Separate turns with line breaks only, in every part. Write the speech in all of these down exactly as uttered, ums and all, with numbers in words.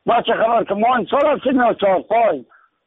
ما چه خبر که ما این سال هستیم یا چهار پای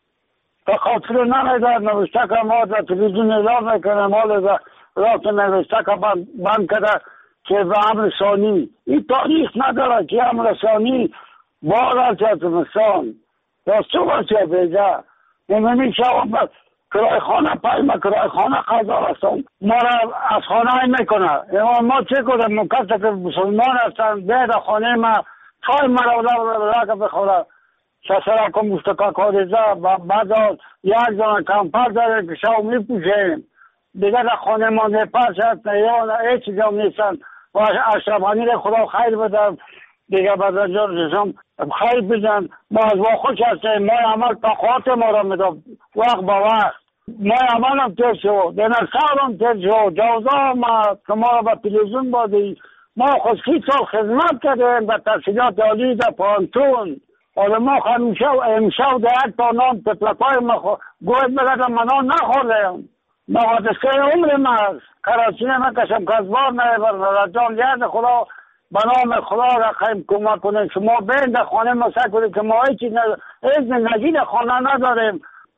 تا خاطر نمیدار نوشته که ما در تلویزیون اعلام میکنه ما در رات نوشته که بند کرده که به امر ثانی. این تاریخ نداره که امر ثانی بار از زمستان راستو باشه بیجا نمیمی شود کرای خانه پایمه کرای خانه قضا هستم ما را از خانه ای میکنه. اما ما چه کنیم مکسته که مسلمان هستن بید خانه ما خواهی مرا را که بخوره شسره که مستقا کاریزه بعد یک زن کمپر داره که شو میپوشیم دیگه در خانه ما نپرشد یا هیچ جا نیستن و اشرفانی را خدا خیر بده دیگه بعد جا رسم خیر بزن. ما از ما خوش هستیم. ما عمل تقاط ما را میده وقت با وقت ما عمل هم تیر شو دنرسال هم تیر شو جوزا ما که ما را به تلویزیون بادی ما خود سی سال خدمت کردیم به تحصیلات عالی در پانتون. حالا ما همیشه امشب در یک تا نام تطلقای ما خود گوید بگردم منان نخوردیم نوازده سه عمر ما هست کراچی نمیکشم کسبار نمیبر رجال یاد خدا به نام خدا را خیلی کمک کنیم. شما بین در خانه ما سعی کنید که ما هیچی نگید خانه نداریم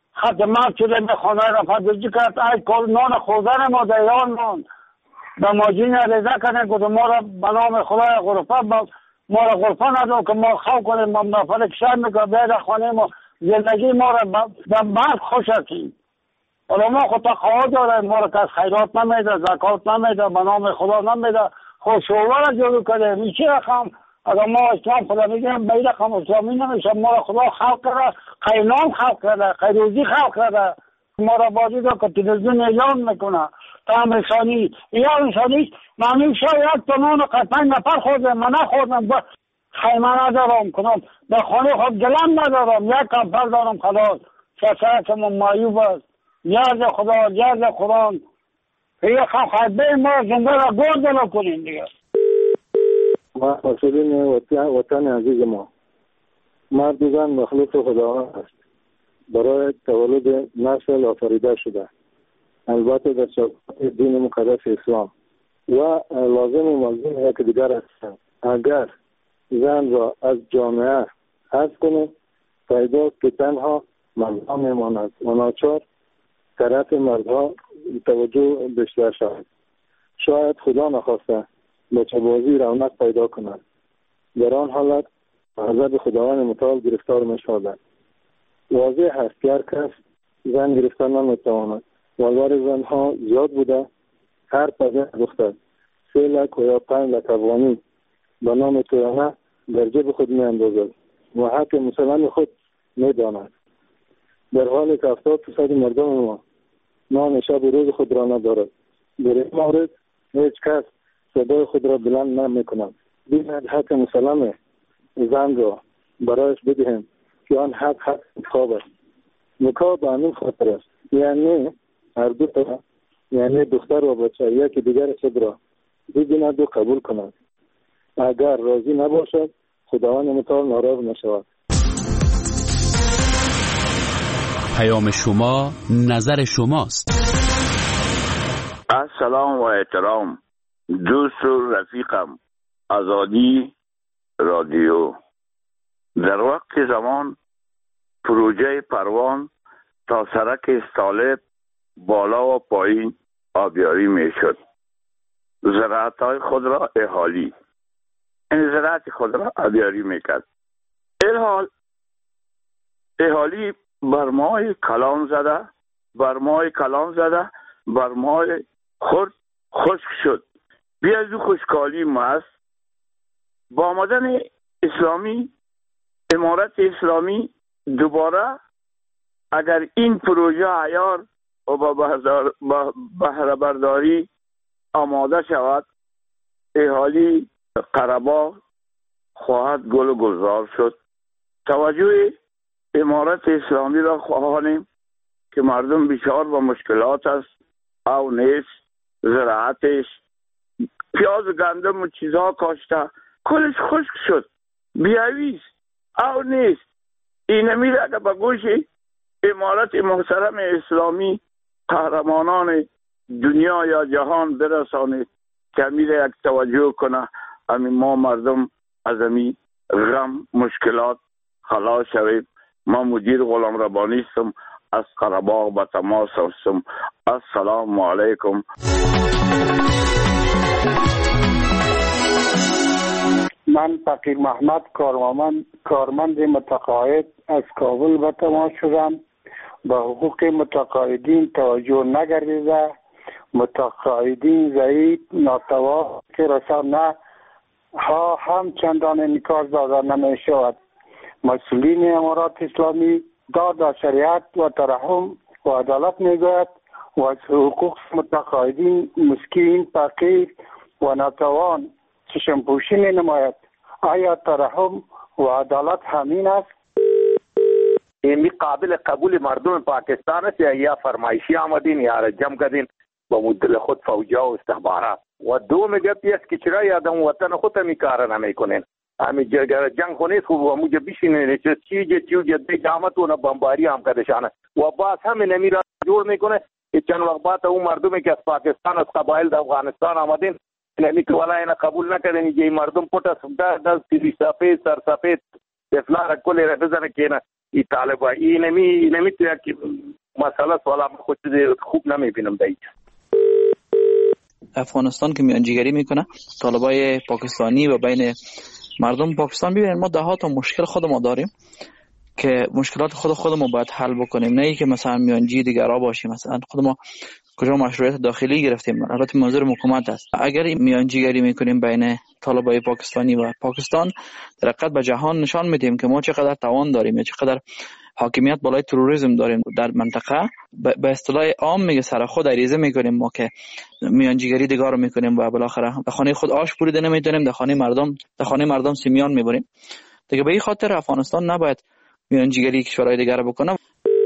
خدمت شده به خانه را فدرجی کرد ای کل نان خوردن ما در ایران ماند به ماجین رضا کنیم که ما را به نام خدا غرفه ما را غرفه ندارم که ما خواه کنیم ما نفر کشن میکنم بین خانه ما زندگی ما را به مرد خوش هستیم. حالا ما خود تقاعد داریم ما را که از خیرات نمیده زکات نمیده به نام خدا نمیده خود شعبه را جلو کنیم این چی رقم اگر ما اسلام خدا میگیم به این رقم اسلامی نمیشه. ما را خدا خلق کرده قینام خلق کرده قیروزی خلق کرده ما را بازی دا که تلویزیون اعلام میکنه تا امر ثانی یا انسانی معنی شاید تا نون و قطعی نفر خوردم من نخوردم خیمه ندارم کنم در خانه خود گلم ندارم یک کمپر دارم خلاص شسره که من مایوب است یاد خدا یاد قرآن یه خیبه ما زنده را گرد را کنیم دیگه.
ما مسئولین وطن عزیز ما مردگان مخلوق خداوند است برای تولد نسل آفریده شده البته در چوکات دین مقدس اسلام و لازم و ملزم یک دیگر هستند. اگر زن را از جامعه حذف کنه پیدا که تنها مردها میماند و ناچار طرف مردها توجه بیشتر شود. شاید خدا نخواسته بچه بازی رونق پیدا کند در آن حالت غضب خداوند متعال گرفتار می شود. واضح است که هر کس زن گرفتن نمیتواند والوار زنها زیاد بوده هر پدر دختر سه لک و یا پنج لک افغانی به نام تویانه در جیب خود می اندازد و حق مسلمان خود می داند در حالی که هفتاد فیصد مردم ما نام شب و روز خود را ندارد. در این مورد هیچ کس صدای خود را بلند نمی کند. بیاید حق مسلم زن را برایش بدهیم که آن حق حق انتخاب است. نکاح به همین خاطر است یعنی هر دو طرف یعنی دختر و بچه یکی دیگر خود را ببیند و قبول کند. اگر راضی نباشد خداوند متعال ناراض نشود.
پیام شما نظر شماست.
السلام و احترام دوست و رفیقم آزادی رادیو. در وقت زمان پروژه پروان تا سرک استالب بالا و پایین آبیاری می شد. زراعت های خود را اهالی این زراعت خود را آبیاری می کرد. الحال اهالی بر ماه کلان زده بر ماه کلان زده بر ماه خود خشک شد. بیا از خشکالی محض با آمدن اسلامی امارت اسلامی دوباره اگر این پروژه عیار و با بهره برداری آماده شود اهالی قره‌باغ خواهد گل و گلزار شد. توجه امارت اسلامی را خواهانیم که مردم بسیار با مشکلات است او نیست زراعتش پیاز و گندم و چیزها کاشته کلش خشک شد بیاویست او نیست. این میره اگر به گوش امارت محترم اسلامی قهرمانان دنیا یا جهان برسانید که میره یک توجه کنه همین ما مردم از همین غم مشکلات خلاص شوید. من مدیر غلام ربانی هستم، از قره‌باغ به تماس هستم. السلام علیکم.
من فقیر محمد کارمند کارمند متقاعد از کابل به تماس شدم. به حقوق متقاعدین توجه نگردیده، متقاعدین ضعیف ناتوان که رسانه ها هم چندان انعکاس داده نمی شود. مسئولین امارات اسلامی داد شریعت و ترحم و عدالت می گوید و از حقوق متقاعدین مسکین، فقیر و ناتوان چشم پوشی می نماید. آیا ترحم و عدالت همین است؟
این قابل قبول مردم پاکستان است یا فرمایشی آمدین یا رجم کردین با مدل خود فوجا و استخبارات؟ و دو میگه است که چرا یادم وطن خود می کار نمیکنین؟ همین جنگ خونیست خوب و موجه بیشینه چه چیزی چیزی دی جامتون بمباری هم کردشانه و باز همین نمیرا جور میکنه که چند وقت بعد اون مردمی که از پاکستان از قبایل در افغانستان آمدین نمی که والا اینا قبول نکردن که مردم پوتا سمتا دست تیری سفید سر سفید افلار کلی را بزنه که اینا ای طالبا ای نمی نمی تویا که مسئله سوالا خود خوب نمی بینم دایید.
افغانستان که میانجیگری میکنه طالبای پاکستانی و بین مردم پاکستان، ببینید ما ده ها تا مشکل خود ما داریم که مشکلات خود خود ما باید حل بکنیم، نه ای که مثلا میانجی دیگرا باشیم. مثلا خود ما کجا مشروعیت داخلی گرفتیم، البته منظور حکومت است. اگر میانجیگری میکنیم بین طالبای پاکستانی و پاکستان، در حقیقت به جهان نشان میدیم که ما چقدر توان داریم یا چقدر حاکمیت بالای تروریسم داریم در منطقه. به اصطلاح عام میگه سر خود عریضه میکنیم ما که میانجیگری دیگه رو میکنیم و بالاخره در خانه خود آش بریده نمیتونیم، در خانه مردم در خانه مردم سیمیان میبریم دیگه. به این خاطر افغانستان نباید میانجیگری کشورهای دیگه رو بکنه.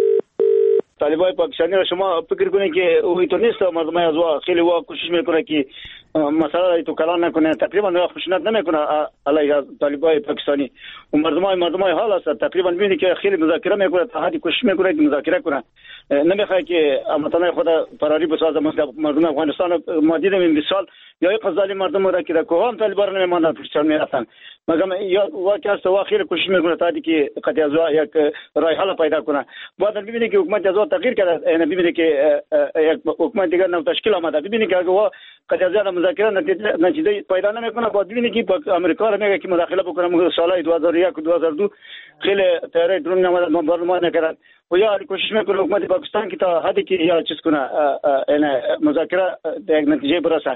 طالبای پاکستانی را شما فکر کنید که اوی تو نیست مردم از وا خیلی وا کوشش میکنه که مسئله تو کلان نکنه، تقریبا خشونت نمیکنه علیه طالبای پاکستانی و مردمای مردمای حال است. تقریبا ببینید که خیلی مذاکره میکنه، تا حدی کوشش میکنه که مذاکره کنه، نمیخواد که امتنای خود فراری بسازه. مردم افغانستان ما دیدیم این بیست سال یا یک ظالم مردم را که در کوهان طالبان رو نمیماندن پشتر میرفتن، مگم یا واقعا است وا خیلی کوشش میکنه تا حدی که قضیه از یک راه حل پیدا کنه. بعد ببینید که حکومت از تغییر کرده، یعنی ببینید که یک حکومت دیگر نو تشکیل آمده، ببینید که اگه قضیه از مذاکره نتیجه پیدا نمیکنه، بعد ببینید که امریکا را میگه که مداخله بکنه. سال دو هزار و یک و دو هزار و دو خیلی تیاری درون نماده بمبارمان نکردن و یا کوشش میکنه حکومت پاکستان که تا حدی که یا چیز کنه یعنی مذاکره یک نتیجه برسه.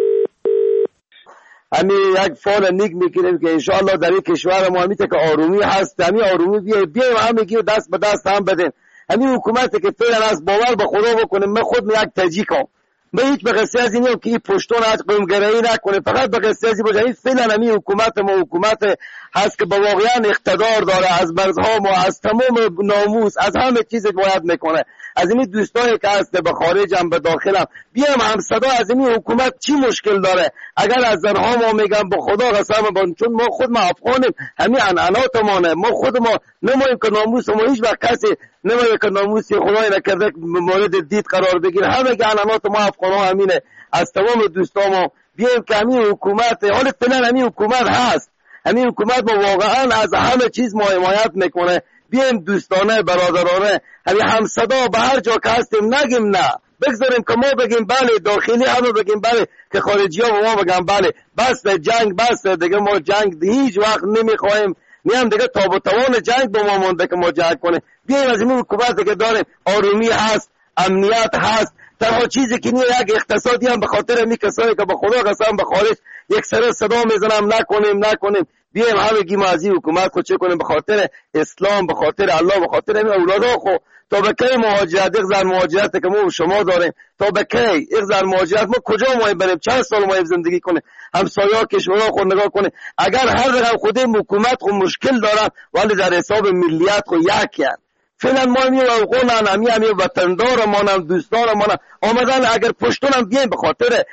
همین یک فال نیک میکنیم که انشاءالله در این کشور ما همیته که آرومی هست، همین آرومی بیه بیایم همه گیر دست به دست هم بدیم. همین حکومتی که فعلا از باور به خدا بکنیم. من خود من یک تاجیکم، من هیچ به قصه از اینیم که این پشتون از قومگرایی نکنه، فقط به قصه از این باشه. این فعلا همین حکومت ما حکومت هست که با واقعا اقتدار داره، از مرزها ما از تمام ناموس از همه چیز باید میکنه. از این دوستانی که هست به خارج هم به داخل هم بیام هم صدا از این حکومت چی مشکل داره. اگر از زنها ما میگم با خدا قسم بان، چون ما خود ما افغانیم، همین عنعنات مانه، ما خود ما نماییم که ناموس ما هیچ وقت کسی نماییم که ناموسی خدای نکرده مورد دید قرار بگیر. همه که عنعنات ما افغان ها همینه. از تمام دوستان ما بیایم که همین حکومت حال فعلا همین حکومت هست، همین حکومت ما واقعا از همه چیز ما حمایت میکنه. بیایم دوستانه برادرانه همین هم صدا به هر جا که هستیم نگیم نه، بگذاریم که ما بگیم بله، داخلی همه بگیم بله، که خارجی ها به ما بگیم بله. بس جنگ بس دیگه، ما جنگ هیچ وقت نمیخوایم، نیم دیگه تاب و توان جنگ به ما مونده که ما جنگ کنیم. بیایم از این حکومتی که داریم آرومی هست، امنیت هست، تنها چیزی که نیه یک اقتصادی هم به خاطر می کسایی که به خدا قسم به خارج یک سر صدا میزنم نکنیم نکنیم. بیایم همه گیم از این حکومت کو چه کنیم به خاطر اسلام، به خاطر الله، به خاطر همین اولادا خو. تا به کی مهاجرت یک زن مهاجرت که ما شما داریم، تا به کی یک زن مهاجرت ما کجا ما بریم؟ چند سال ما زندگی کنیم؟ همسایه‌ها کشورها خود نگاه کنه. اگر هر رقم خود حکومت خو مشکل دارن ولی در حساب ملیت خو یکی هست. فعلا ما می افغانان همی همی وطندار مانم دوستان مانم آمدن. اگر پشتونم بیایم به خاطر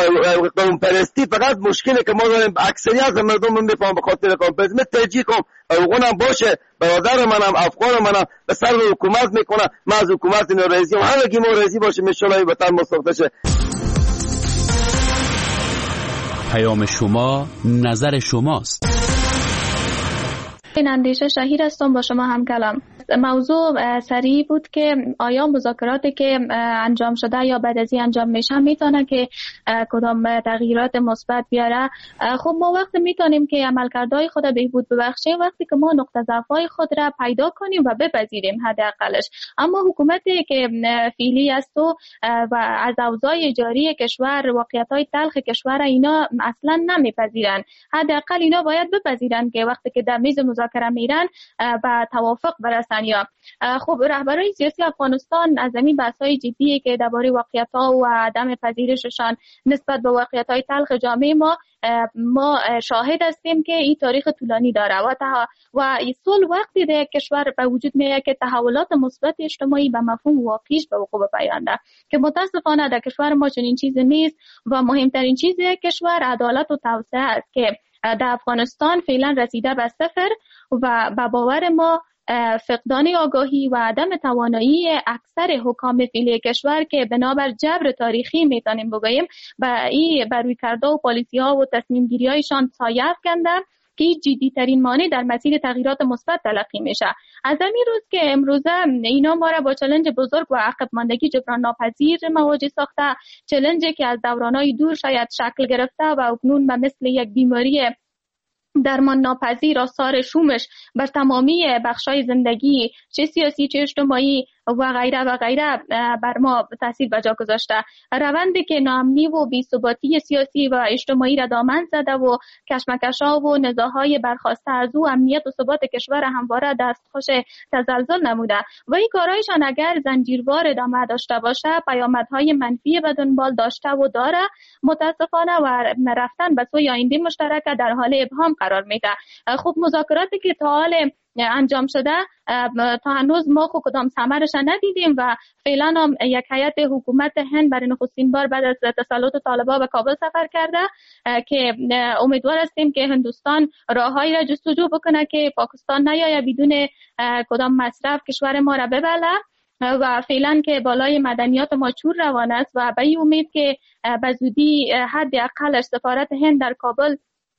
قوم پرستی، فقط مشکلی که ما داریم اکثریت مردم من میفهم به خاطر قوم پرستی. من ترجیح افغانم باشه، برادر منم افغان منم به سر حکومت میکنم، من از حکومت اینو رئیسی همه کی ما رئیسی باشه انشالله وطن مساخته شه.
پیام شما نظر شماست.
این اندیشه شهیر هستم با شما هم کلام. موضوع سریع بود که آیا مذاکراتی که انجام شده یا بعد از این انجام میشه میتونه که کدام تغییرات مثبت بیاره. خب ما وقتی میتونیم که عملکردهای خود بهبود ببخشیم وقتی که ما نقطه ضعف‌های خود را پیدا کنیم و بپذیریم حداقلش. اما حکومتی که فعلی است و از اوضاع جاری کشور واقعیت‌های تلخ کشور اینا اصلا نمیپذیرن. حداقل اینا باید بپذیرن که وقتی که در میز مذاکره میرن به توافق برسن. یا خب رهبران سیاسی افغانستان از این بحث‌های جدی که درباره واقعیت‌ها و عدم پذیرششان نسبت به واقعیت‌های تلخ جامعه ما ما شاهد هستیم که این تاریخ طولانی داره و تا و اصول وقتی در کشور به وجود میاد که تحولات مثبت اجتماعی به مفهوم واقعیش به وقوع پیونده که متاسفانه در کشور ما چنین چیزی نیست و مهمترین چیز کشور عدالت و توسعه است که در افغانستان فعلا رسیده به صفر و به باور ما فقدان آگاهی و عدم توانایی اکثر حکام فعلی کشور که بنابر جبر تاریخی میتونیم بگوییم و این بر روی کرده و پالیسی ها و تصمیم گیری هایشان سایه افکنده که جدی ترین مانع در مسیر تغییرات مثبت تلقی میشه. از همین روز که امروزه اینا ما را با چالش بزرگ و عقب ماندگی جبران ناپذیر مواجه ساخته، چالشی که از دورانهای دور شاید شکل گرفته و اکنون به مثل یک بیماری درمان ناپذیر آثار شومش بر تمامی بخشای زندگی چه سیاسی چه اجتماعی و غیره و غیره بر ما تاثیر بجا گذاشته. روندی که ناامنی و بی‌ثباتی سیاسی و اجتماعی را دامن زده و کشمکش‌ها و نزاع‌های برخاسته از او امنیت و ثبات کشور همواره دستخوش تزلزل نموده و این کارایشان اگر زنجیروار ادامه داشته باشه پیامدهای منفی به دنبال داشته و داره متاسفانه و رفتن به سوی آینده مشترک در حال ابهام قرار میده. خب مذاکراتی که تا حال انجام شده تا هنوز ما خود کدام ثمرش ندیدیم و فعلا هم یک هیئت حکومت هند برای نخستین بار بعد از تسلط طالبان به کابل سفر کرده که امیدوار هستیم که هندوستان راههایی را جستجو بکنه که پاکستان نیایه بدون کدام مصرف کشور ما را ببله و فعلا که بالای مدنیات ما چور روان است و به این امید که به زودی حداقلش سفارت هند در کابل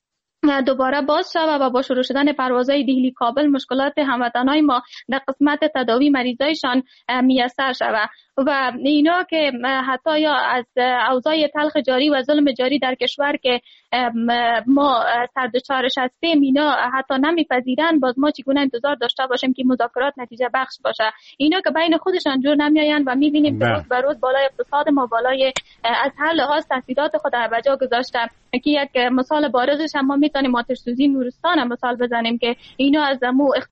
دوباره باز شود و با شروع شدن پروازهای دهلی کابل مشکلات هموطنای ما در قسمت تداوی مریضایشان میسر شود و اینا که حتی یا از اوضاع تلخ جاری و ظلم جاری در کشور که ما سردچارش هستیم اینا حتی نمیپذیرن، باز ما چگونه انتظار داشته باشیم که مذاکرات نتیجه بخش باشه؟ اینا که بین خودشان جور نمیآیند و میبینیم که روز به روز بالای اقتصاد ما بالای از هر لحاظ تهدیدات خود را بجا گذاشته که یک مثال بارزش هم ما میتونیم آتش سوزی نورستان هم مثال بزنیم که اینا از مو